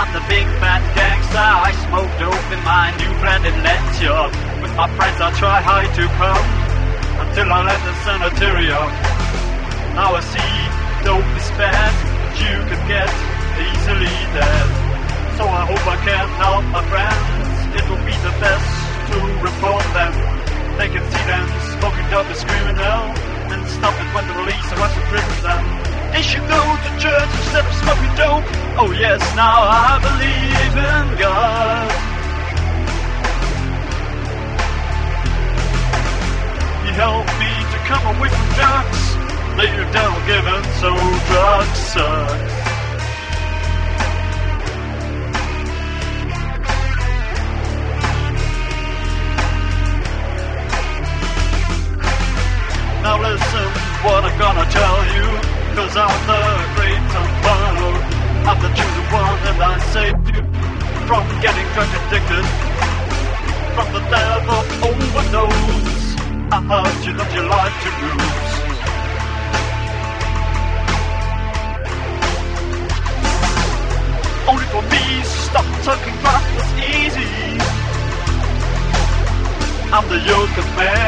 I'm the big fat gangster. I smoke dope in my new flat in Lancia. With my friends I try hard to come until I land the sanitarium. Now I see dope is bad, but you can get easily dead. So I hope I can help my friends. It will be the best to report them. They can see them smoking dope and screaming out, and stop it when the police are rushing to prison them. They should go to church instead of smoking dope. Oh yes, now I believe in God. He helped me to come away from drugs. Lay down given, so drugs sucks. Now listen what I'm gonna tell you, 'cause I'm the great Soprano. I'm the chosen one and I saved you from getting drug addicted, from the devil overdose. I heard you love your life to lose. Only for me, stop talking rock was easy. I'm the yoga man.